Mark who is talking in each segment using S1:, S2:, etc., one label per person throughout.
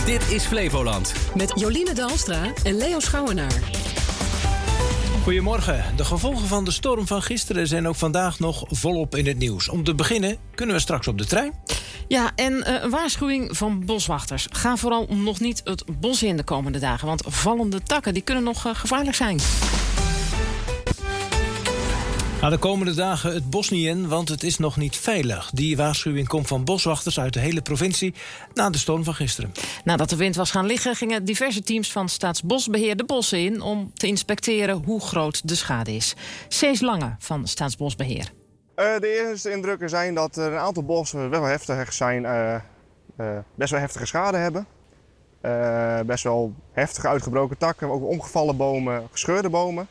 S1: Dit is Flevoland.
S2: Met Joline Dalstra en Leo Schouwenaar.
S3: Goedemorgen. De gevolgen van de storm van gisteren zijn ook vandaag nog volop in het nieuws. Om te beginnen kunnen we straks op de trein.
S2: Ja, en een waarschuwing van boswachters. Ga vooral nog niet het bos in de komende dagen. Want vallende takken die kunnen nog gevaarlijk zijn.
S3: Ga de komende dagen het bos niet in, want het is nog niet veilig. Die waarschuwing komt van boswachters uit de hele provincie na de storm van gisteren.
S2: Nadat de wind was gaan liggen, gingen diverse teams van Staatsbosbeheer de bossen in om te inspecteren hoe groot de schade is. Cees Lange van Staatsbosbeheer.
S4: De eerste indrukken zijn dat er een aantal bossen best wel heftig zijn, best wel heftige schade hebben. Best wel heftige uitgebroken takken, ook omgevallen bomen, gescheurde bomen.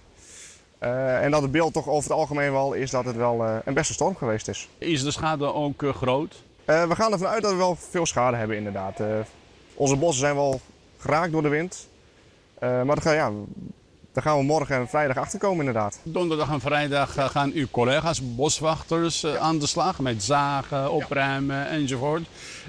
S4: En dat het beeld toch over het algemeen wel is dat het wel een beste storm geweest is.
S5: Is de schade ook groot?
S4: We gaan ervan uit dat we wel veel schade hebben inderdaad. Onze bossen zijn wel geraakt door de wind. Maar daar gaan we morgen en vrijdag achter komen inderdaad.
S5: Donderdag en vrijdag gaan uw collega's, boswachters, aan de slag met zagen, opruimen enzovoort.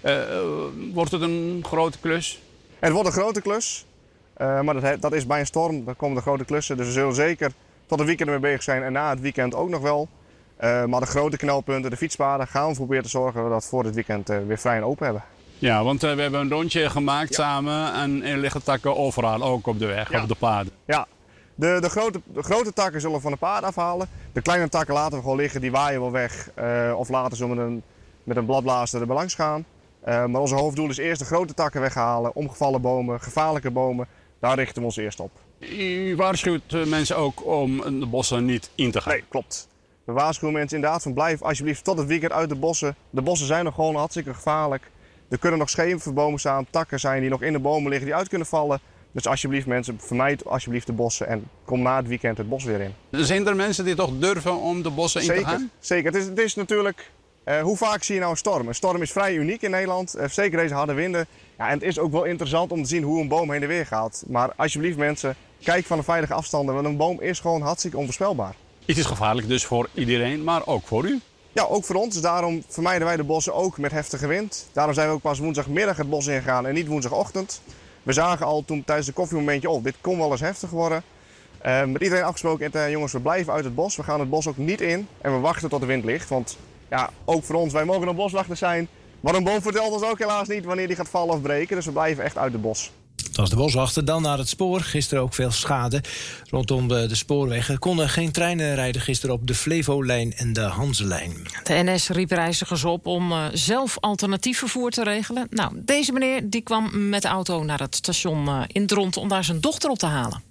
S5: Wordt het een grote klus?
S4: Het wordt een grote klus. Maar dat is bij een storm, dan komen de grote klussen. Dus we zullen zeker tot het weekend ermee bezig zijn en na het weekend ook nog wel. Maar de grote knelpunten, de fietspaden, gaan we proberen te zorgen dat we dat voor het weekend weer vrij en open hebben.
S5: Ja, want we hebben een rondje gemaakt samen en er liggen takken overal, ook op de weg, op de paden.
S4: Ja, de grote takken zullen we van de paden afhalen. De kleine takken laten we gewoon liggen, die waaien wel weg. Of laten ze met een bladblazer er langs gaan. Maar ons hoofddoel is eerst de grote takken weghalen, omgevallen bomen, gevaarlijke bomen. Daar richten we ons eerst op.
S5: U waarschuwt mensen ook om de bossen niet in te gaan?
S4: Nee, klopt. We waarschuwen mensen inderdaad van blijf alsjeblieft tot het weekend uit de bossen. De bossen zijn nog gewoon hartstikke gevaarlijk. Er kunnen nog schemerbomen staan, takken zijn die nog in de bomen liggen die uit kunnen vallen. Dus alsjeblieft mensen, vermijd alsjeblieft de bossen en kom na het weekend het bos weer in.
S5: Zijn er mensen die toch durven om de bossen in te gaan?
S4: Zeker. Het is natuurlijk, hoe vaak zie je nou een storm? Een storm is vrij uniek in Nederland, zeker deze harde winden. Ja, en het is ook wel interessant om te zien hoe een boom heen en weer gaat. Maar alsjeblieft mensen, kijk van een veilige afstanden, want een boom is gewoon hartstikke onvoorspelbaar.
S5: Het is gevaarlijk dus voor iedereen, maar ook voor u?
S4: Ja, ook voor ons. Dus daarom vermijden wij de bossen ook met heftige wind. Daarom zijn we ook pas woensdagmiddag het bos ingegaan en niet woensdagochtend. We zagen al toen tijdens de koffiemomentje, dit kon wel eens heftig worden. Met iedereen afgesproken, jongens, we blijven uit het bos. We gaan het bos ook niet in en we wachten tot de wind ligt. Want ja, ook voor ons, wij mogen nog boswachters zijn. Maar een boom vertelt ons ook helaas niet wanneer die gaat vallen of breken. Dus we blijven echt uit het bos.
S3: Als de boswachter dan naar het spoor. Gisteren ook veel schade rondom de spoorwegen. Er konden geen treinen rijden gisteren op de Flevolijn en de Hanselijn.
S2: De NS riep reizigers op om zelf alternatief vervoer te regelen. Nou, deze meneer die kwam met de auto naar het station in Dronten om daar zijn dochter op te halen.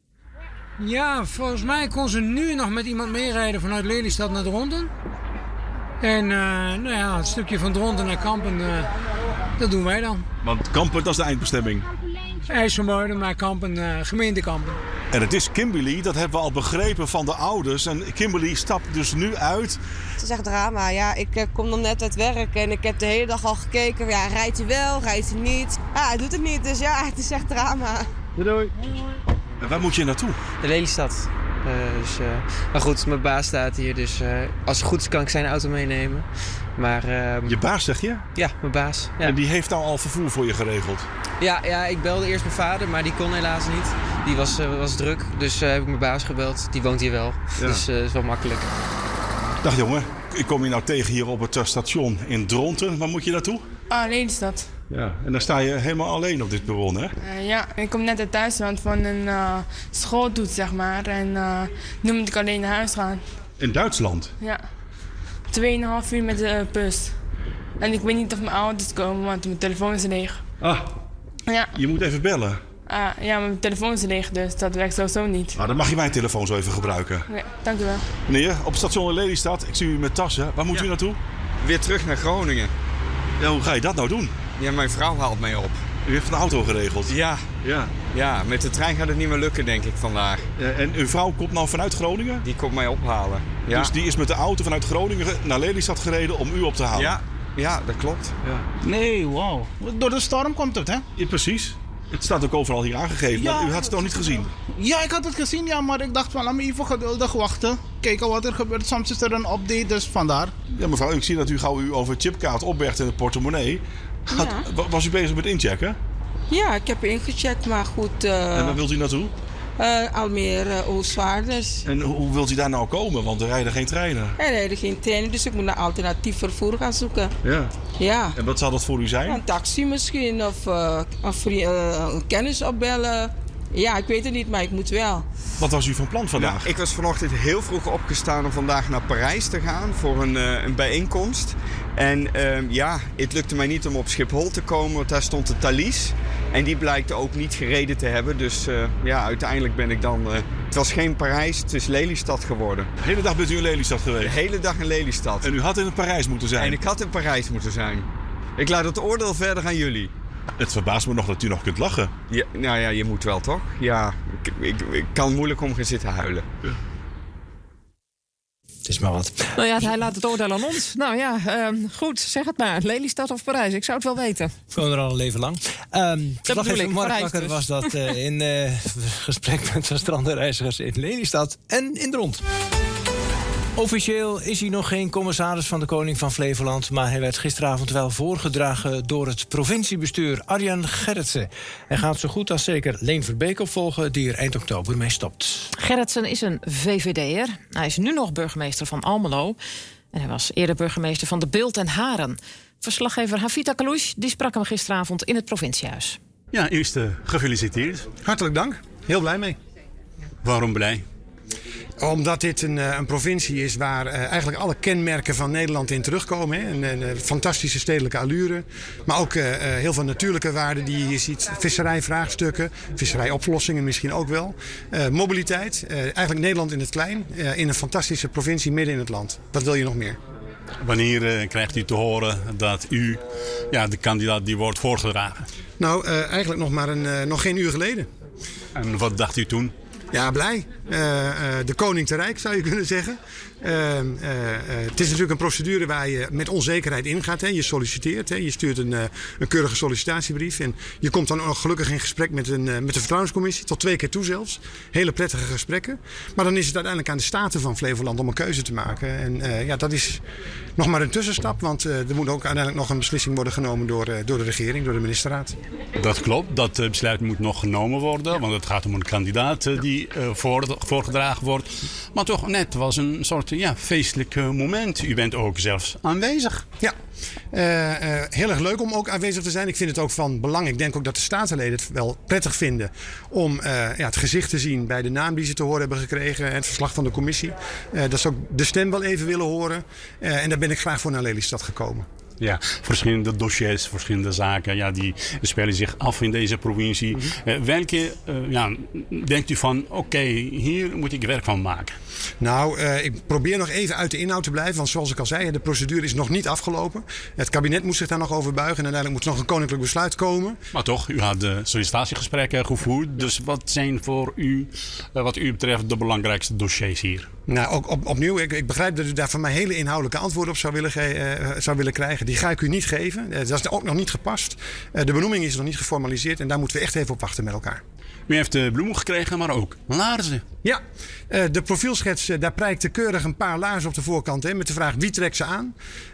S6: Ja, volgens mij kon ze nu nog met iemand meerijden vanuit Lelystad naar Dronten. En het stukje van Dronten naar Kampen, dat doen wij dan.
S7: Want Kampen, dat is de eindbestemming.
S6: IJsselmuiden, maar Kampen, gemeente Kampen.
S7: En het is Kimberly, dat hebben we al begrepen van de ouders. En Kimberly stapt dus nu uit.
S8: Het is echt drama. Ja, ik kom dan net uit werk en ik heb de hele dag al gekeken. Ja, rijdt hij wel, rijdt hij niet? Ja, hij doet het niet, dus ja, het is echt drama.
S7: Doei. En waar moet je naartoe?
S9: De Lelystad. Maar goed, mijn baas staat hier, dus als het goed is kan ik zijn auto meenemen. Maar,
S7: je baas zeg je?
S9: Ja, mijn baas. Ja.
S7: En die heeft nou al vervoer voor je geregeld?
S9: Ja, ik belde eerst mijn vader, maar die kon helaas niet. Die was druk, dus heb ik mijn baas gebeld. Die woont hier wel, dus dat is wel makkelijk.
S7: Dag jongen, ik kom je nou tegen hier op het station in Dronten. Waar moet je naartoe?
S10: Lelystad.
S7: Ja, en dan sta je helemaal alleen op dit perron, hè?
S10: Ja, ik kom net uit Duitsland van een schooltoets, zeg maar. En nu moet ik alleen naar huis gaan.
S7: In Duitsland?
S10: Ja. 2,5 uur met de bus. En ik weet niet of mijn ouders komen, want mijn telefoon is leeg.
S7: Ah, ja. Je moet even bellen.
S10: Ja, maar mijn telefoon is leeg, dus dat werkt sowieso niet.
S7: Nou, dan mag je mijn telefoon zo even gebruiken.
S10: Ja, dank u wel.
S7: Meneer, op het station in Lelystad, ik zie u met tassen. Waar moet u naartoe?
S11: Weer terug naar Groningen.
S7: Ja, hoe ga je dat nou doen?
S11: Ja, mijn vrouw haalt mij op.
S7: U heeft een auto geregeld?
S11: Ja, met de trein gaat het niet meer lukken, denk ik, vandaag.
S7: En uw vrouw komt nou vanuit Groningen?
S11: Die komt mij ophalen. Ja.
S7: Dus die is met de auto vanuit Groningen naar Lelystad gereden om u op te halen?
S11: Ja, dat klopt.
S7: Ja.
S12: Nee, wauw. Door de storm komt het, hè?
S7: Ja, precies. Het staat ook overal hier aangegeven, maar u had het nog niet gezien?
S12: Ja, ik had het gezien, ja, maar ik dacht van, laat me even geduldig wachten. Kijken wat er gebeurt. Soms is er een update, dus vandaar.
S7: Ja, mevrouw, ik zie dat u gauw u over chipkaart opbergt in de portemonnee. Was u bezig met inchecken?
S1: Ja, ik heb ingecheckt, maar goed...
S7: En waar wilt u naartoe?
S1: Almere, Oostvaarders.
S7: En hoe wilt u daar nou komen? Want er rijden geen treinen.
S1: Er rijden geen treinen, dus ik moet naar alternatief vervoer gaan zoeken. Ja.
S7: En wat zal dat voor u zijn?
S1: Een taxi misschien, of een kennis opbellen. Ja, ik weet het niet, maar ik moet wel.
S7: Wat was u van plan vandaag?
S11: Nou, ik was vanochtend heel vroeg opgestaan om vandaag naar Parijs te gaan voor een bijeenkomst. En het lukte mij niet om op Schiphol te komen, want daar stond de Thalys. En die blijkt ook niet gereden te hebben. Dus uiteindelijk ben ik dan... het was geen Parijs, het is Lelystad geworden.
S7: De hele dag bent u in Lelystad geweest?
S11: De hele dag in Lelystad.
S7: En u had in Parijs moeten zijn?
S11: En ik had in Parijs moeten zijn. Ik laat het oordeel verder aan jullie.
S7: Het verbaast me nog dat u nog kunt lachen.
S11: Ja, nou ja, je moet wel toch? Ja, ik kan moeilijk om gaan zitten huilen. Ja.
S3: Het is maar wat.
S2: Nou ja, hij laat het oordeel aan ons. Nou ja, goed, zeg het maar. Lelystad of Parijs? Ik zou het wel weten.
S3: Ik woon er al een leven lang. Verslaggever Mark Bakker dus. Was dat in gesprek met zijn strandenreizigers in Lelystad en in Dront. Officieel is hij nog geen commissaris van de Koning van Flevoland, maar hij werd gisteravond wel voorgedragen door het provinciebestuur Arjan Gerritsen. Hij gaat zo goed als zeker Leen Verbeek opvolgen, die er eind oktober mee stopt.
S2: Gerritsen is een VVD'er. Hij is nu nog burgemeester van Almelo. En hij was eerder burgemeester van De Bilt en Haren. Verslaggever Havita Kalouche die sprak hem gisteravond in het provinciehuis.
S13: Ja, eerst gefeliciteerd.
S14: Hartelijk dank. Heel blij mee.
S13: Waarom blij?
S14: Omdat dit een provincie is waar eigenlijk alle kenmerken van Nederland in terugkomen. Hè. Een fantastische stedelijke allure. Maar ook heel veel natuurlijke waarden die je hier ziet. Visserijvraagstukken, visserijoplossingen misschien ook wel. Mobiliteit. Eigenlijk Nederland in het klein. In een fantastische provincie midden in het land. Wat wil je nog meer?
S13: Wanneer krijgt u te horen dat u de kandidaat die wordt voorgedragen?
S14: Nou, eigenlijk nog geen uur geleden.
S13: En wat dacht u toen?
S14: Ja, blij. De koning te rijk, zou je kunnen zeggen. Het is natuurlijk een procedure waar je met onzekerheid ingaat. Hè. Je solliciteert, hè. Je stuurt een keurige sollicitatiebrief. En je komt dan ook gelukkig in gesprek met de vertrouwenscommissie. Tot 2 keer toe zelfs. Hele prettige gesprekken. Maar dan is het uiteindelijk aan de Staten van Flevoland om een keuze te maken. En dat is nog maar een tussenstap. Want er moet ook uiteindelijk nog een beslissing worden genomen door de regering, door de ministerraad.
S13: Dat klopt. Dat besluit moet nog genomen worden. Ja. Want het gaat om een kandidaat die voorgedragen wordt. Maar toch net was een soort feestelijk moment. U bent ook zelfs aanwezig.
S14: Ja, heel erg leuk om ook aanwezig te zijn. Ik vind het ook van belang. Ik denk ook dat de statenleden het wel prettig vinden om het gezicht te zien bij de naam die ze te horen hebben gekregen. En het verslag van de commissie. Dat ze ook de stem wel even willen horen. En daar ben ik graag voor naar Lelystad gekomen.
S13: Ja, verschillende dossiers, verschillende zaken, die spelen zich af in deze provincie. Welke denkt u van, oké, hier moet ik werk van maken?
S14: Nou, ik probeer nog even uit de inhoud te blijven. Want zoals ik al zei, de procedure is nog niet afgelopen. Het kabinet moet zich daar nog over buigen. En uiteindelijk moet er nog een koninklijk besluit komen.
S13: Maar toch, u had de sollicitatiegesprekken gevoerd. Dus wat zijn voor u, wat u betreft, de belangrijkste dossiers hier?
S14: Nou, ook opnieuw, ik begrijp dat u daar van mij hele inhoudelijke antwoorden op zou willen krijgen. Die ga ik u niet geven. Dat is ook nog niet gepast. De benoeming is nog niet geformaliseerd. En daar moeten we echt even op wachten met elkaar.
S13: U heeft de bloemen gekregen, maar ook laarzen.
S14: Ja, de profielschets, daar prijkte keurig een paar laarzen op de voorkant. Hè, met de vraag wie trekt ze aan.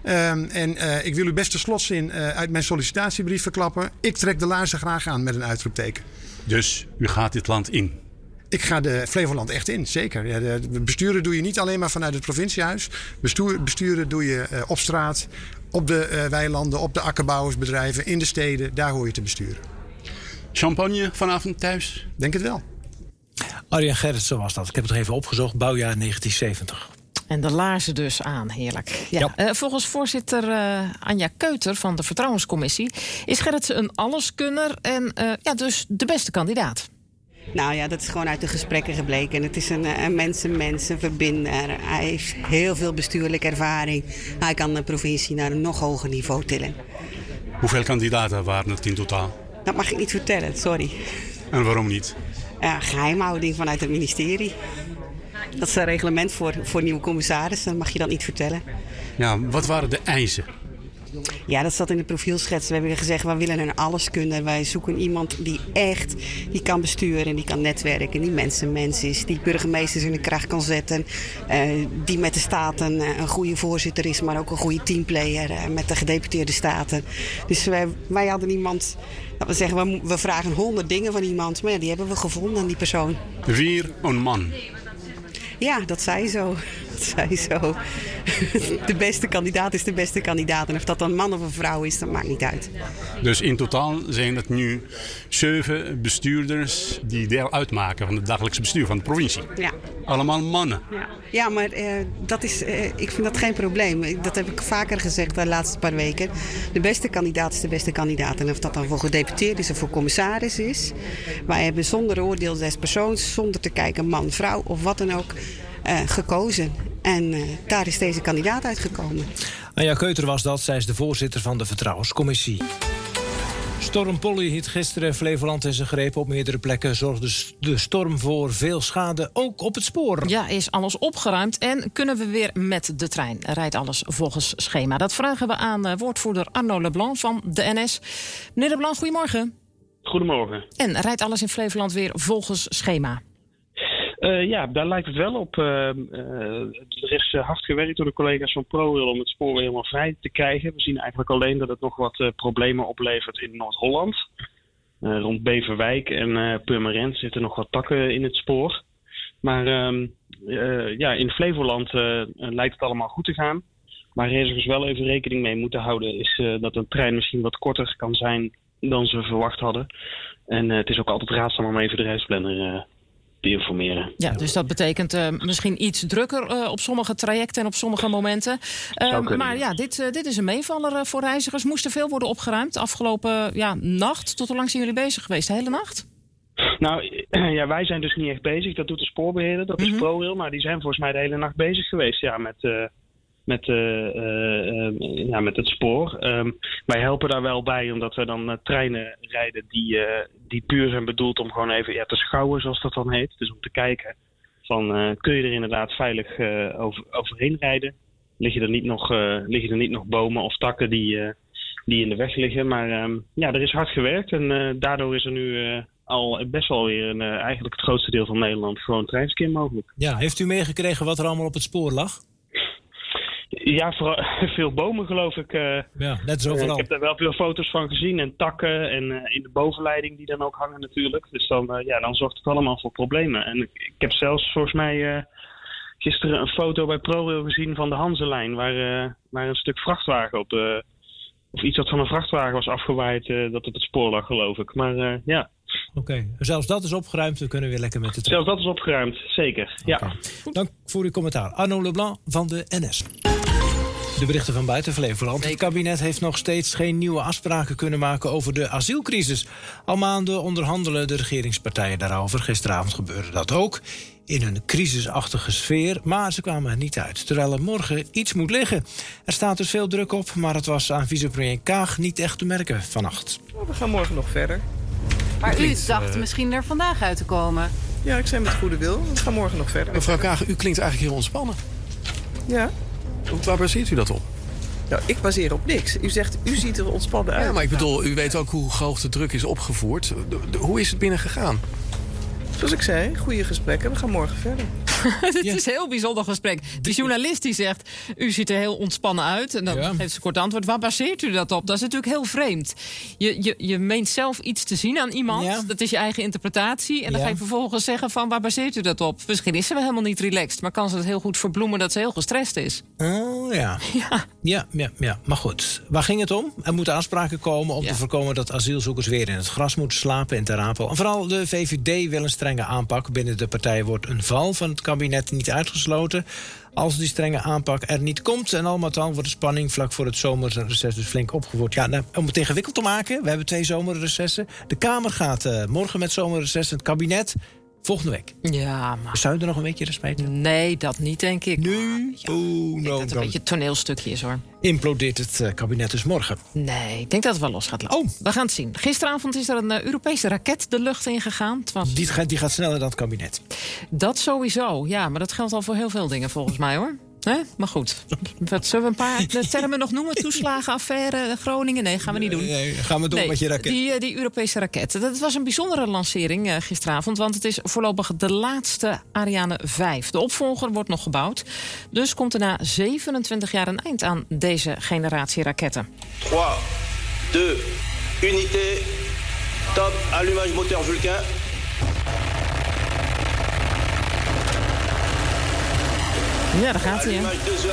S14: Ik wil u best de slotzin uit mijn sollicitatiebrief verklappen. Ik trek de laarzen graag aan met een uitroepteken.
S13: Dus u gaat dit land in?
S14: Ik ga de Flevoland echt in, zeker. Ja, besturen doe je niet alleen maar vanuit het provinciehuis. Besturen doe je op straat, op de weilanden, op de akkerbouwersbedrijven, in de steden. Daar hoor je te besturen.
S13: Champagne vanavond thuis?
S14: Denk het wel.
S3: Arjan Gerritsen was dat. Ik heb het nog even opgezocht. Bouwjaar 1970.
S2: En de laarzen dus aan, heerlijk. Ja. Volgens voorzitter Anja Keuter van de Vertrouwenscommissie is Gerritsen een alleskunner en dus de beste kandidaat.
S15: Nou ja, dat is gewoon uit de gesprekken gebleken. Het is een mens, een verbinder. Hij heeft heel veel bestuurlijke ervaring. Hij kan de provincie naar een nog hoger niveau tillen.
S13: Hoeveel kandidaten waren het in totaal?
S15: Dat mag ik niet vertellen, sorry.
S13: En waarom niet?
S15: Geheimhouding vanuit het ministerie. Dat is een reglement voor nieuwe commissarissen. Dan mag je dat niet vertellen.
S13: Ja, wat waren de eisen?
S15: Ja, dat zat in de profielschets. We hebben gezegd, we willen een alleskunner. Wij zoeken iemand die kan besturen, die kan netwerken, die mens is, die burgemeesters in de kracht kan zetten, die met de Staten een goede voorzitter is, maar ook een goede teamplayer met de gedeputeerde Staten. Dus wij hadden iemand, dat we zeggen, we vragen 100 dingen van iemand, maar ja, die hebben we gevonden, die persoon.
S13: Weer een man.
S15: Ja, dat zei zo. De beste kandidaat is de beste kandidaat. En of dat een man of een vrouw is, dat maakt niet uit.
S13: Dus in totaal zijn het nu 7 bestuurders die deel uitmaken van het dagelijks bestuur van de provincie.
S15: Ja.
S13: Allemaal mannen.
S15: Ja, maar ik vind dat geen probleem. Dat heb ik vaker gezegd de laatste paar weken. De beste kandidaat is de beste kandidaat. En of dat dan voor gedeputeerd is of voor commissaris is. Wij hebben zonder oordeel des persoons, zonder te kijken man, vrouw of wat dan ook, gekozen. En daar is deze kandidaat uitgekomen.
S3: Anja Keuter was dat, zij is de voorzitter van de Vertrouwenscommissie. Storm Polly hield gisteren Flevoland in zijn greep. Op meerdere plekken zorgde de storm voor veel schade, ook op het spoor.
S2: Ja, is alles opgeruimd en kunnen we weer met de trein? Rijdt alles volgens schema? Dat vragen we aan woordvoerder Arno Leblanc van de NS. Meneer Leblanc, goedemorgen.
S16: Goedemorgen.
S2: En rijdt alles in Flevoland weer volgens schema?
S16: Ja, daar lijkt het wel op. Er is hard gewerkt door de collega's van ProRail om het spoor weer helemaal vrij te krijgen. We zien eigenlijk alleen dat het nog wat problemen oplevert in Noord-Holland. Rond Beverwijk en Purmerend zitten nog wat takken in het spoor. Maar in Flevoland lijkt het allemaal goed te gaan. Waar reizigers wel even rekening mee moeten houden is dat een trein misschien wat korter kan zijn dan ze verwacht hadden. En het is ook altijd raadzaam om even de reisplanner te informeren.
S2: Ja, dus dat betekent misschien iets drukker op sommige trajecten en op sommige momenten. Maar ja, dit is een meevaller voor reizigers. Moest er veel worden opgeruimd afgelopen nacht? Tot hoe lang zijn jullie bezig geweest? De hele nacht?
S16: Nou, ja, wij zijn dus niet echt bezig. Dat doet de spoorbeheerder, dat is ProRail. Maar die zijn volgens mij de hele nacht bezig geweest. Ja, met het spoor. Wij helpen daar wel bij, omdat we dan treinen rijden die puur zijn bedoeld om gewoon even te schouwen, zoals dat dan heet. Dus om te kijken van, kun je er inderdaad veilig overheen rijden? Liggen er niet nog bomen of takken die in de weg liggen? Maar er is hard gewerkt en daardoor is er nu al best wel weer eigenlijk het grootste deel van Nederland gewoon treinverkeer mogelijk.
S3: Ja, heeft u meegekregen wat er allemaal op het spoor lag?
S16: Ja, vooral veel bomen geloof ik.
S3: Ja, net zo vooral.
S16: Ik heb daar wel veel foto's van gezien en takken en in de bovenleiding die dan ook hangen natuurlijk. Dus dan zorgt het allemaal voor problemen. En ik heb zelfs volgens mij gisteren een foto bij ProRail gezien van de Hanselijn, waar een stuk vrachtwagen of iets wat van een vrachtwagen was afgewaaid dat op het spoor lag geloof ik. Maar ja.
S3: Oké, zelfs dat is opgeruimd. We kunnen weer lekker met de trein.
S16: Zelfs dat is opgeruimd, zeker. Ja.
S3: Dank voor uw commentaar. Arno Leblanc van de NS. De berichten van buiten Flevoland. Het kabinet heeft nog steeds geen nieuwe afspraken kunnen maken over de asielcrisis. Al maanden onderhandelen de regeringspartijen daarover. Gisteravond gebeurde dat ook. In een crisisachtige sfeer, maar ze kwamen er niet uit. Terwijl er morgen iets moet liggen. Er staat dus veel druk op, maar het was aan vicepremier Kaag niet echt te merken vannacht.
S17: We gaan morgen nog verder.
S18: Maar u dacht misschien er vandaag uit te komen.
S17: Ja, ik zei met goede wil. We gaan morgen nog verder.
S19: Mevrouw Kaag, u klinkt eigenlijk heel ontspannen.
S17: Ja.
S19: Waar baseert u dat op?
S17: Nou, ik baseer op niks. U zegt, u ziet er ontspannen uit.
S19: Ja, maar ik bedoel, u weet ook hoe hoog de druk is opgevoerd. Hoe is het binnen gegaan?
S17: Zoals ik zei, goede gesprekken. We gaan morgen verder.
S2: Het is een heel bijzonder gesprek. Die journalist die zegt, u ziet er heel ontspannen uit. En dan geeft ze kort antwoord. Waar baseert u dat op? Dat is natuurlijk heel vreemd. Je meent zelf iets te zien aan iemand. Ja. Dat is je eigen interpretatie. En dan ga je vervolgens zeggen van, waar baseert u dat op? Misschien is ze wel helemaal niet relaxed. Maar kan ze het heel goed verbloemen dat ze heel gestrest is.
S3: Oh ja. Ja. Maar goed, waar ging het om? Er moeten afspraken komen om te voorkomen dat asielzoekers weer in het gras moeten slapen in Ter Apel. En vooral de VVD wil een strenge aanpak. Binnen de partij wordt een val van het kabinet niet uitgesloten. Als die strenge aanpak er niet komt en al met al wordt de spanning vlak voor het zomerreces dus flink opgevoerd. Ja, nou, om het ingewikkeld te maken, we hebben 2 zomerrecessen. De Kamer gaat morgen met zomerreces en het kabinet volgende week.
S2: Ja, maar...
S3: Zou je er nog een beetje respect hebben?
S2: Nee, dat niet, denk ik.
S3: Nu?
S2: Ik denk dat het een beetje een toneelstukje is, hoor.
S3: Implodeert het kabinet dus morgen?
S2: Nee, ik denk dat het wel los gaat lopen. We gaan het zien. Gisteravond is er een Europese raket de lucht ingegaan.
S3: Die gaat sneller dan het kabinet.
S2: Dat sowieso, ja. Maar dat geldt al voor heel veel dingen, volgens mij, hoor. Maar goed, zullen we een paar termen nog noemen? Toeslagenaffaire, Groningen? Nee, gaan we niet doen.
S3: Nee, gaan we door met je raket.
S2: Die Europese raket. Dat was een bijzondere lancering gisteravond. Want het is voorlopig de laatste Ariane 5. De opvolger wordt nog gebouwd. Dus komt er na 27 jaar een eind aan deze generatie raketten.
S20: 3, 2, unité, top, allumage moteur Vulcain.
S2: Ja, daar gaat hij.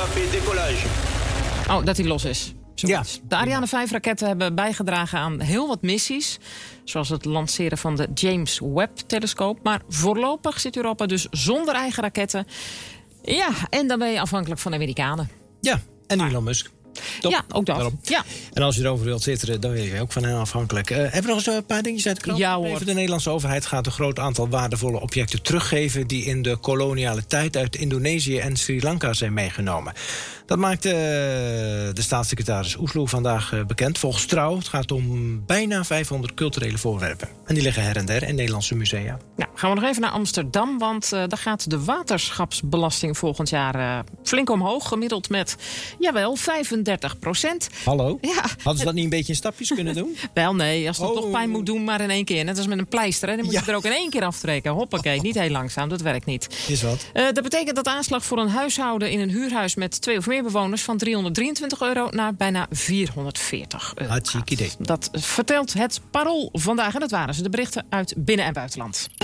S2: Oh, dat hij los is. Ja. De Ariane 5-raketten hebben bijgedragen aan heel wat missies. Zoals het lanceren van de James Webb-telescoop. Maar voorlopig zit Europa dus zonder eigen raketten. Ja, en dan ben je afhankelijk van de Amerikanen.
S3: Ja, en Elon Musk. Top.
S2: Ja, ook dat. Ja.
S3: En als je erover wilt zitten, dan ben je ook van hen afhankelijk. Hebben we nog eens een paar dingetjes uit de krant?
S2: Ja, hoor.
S3: De Nederlandse overheid gaat een groot aantal waardevolle objecten teruggeven die in de koloniale tijd uit Indonesië en Sri Lanka zijn meegenomen. Dat maakte de staatssecretaris Oesloe vandaag bekend. Volgens Trouw, het gaat om bijna 500 culturele voorwerpen. En die liggen her en der in Nederlandse musea.
S2: Nou, gaan we nog even naar Amsterdam, want daar gaat de waterschapsbelasting volgend jaar flink omhoog. Gemiddeld met, 35%.
S3: Hallo?
S2: Ja.
S3: Hadden ze dat niet een beetje in stapjes kunnen doen?
S2: Wel, nee. Als het toch pijn moet doen, maar in één keer. Net als met een pleister, hè, dan moet je er ook in één keer aftrekken. Hoppakee, niet heel langzaam, dat werkt niet.
S3: Is wat.
S2: Dat betekent dat de aanslag voor een huishouden in een huurhuis met 2 of meer bewoners van €323 naar bijna €440.
S3: Hartstikke idee.
S2: Dat vertelt het Parool vandaag. En dat waren ze, de berichten uit binnen- en buitenland.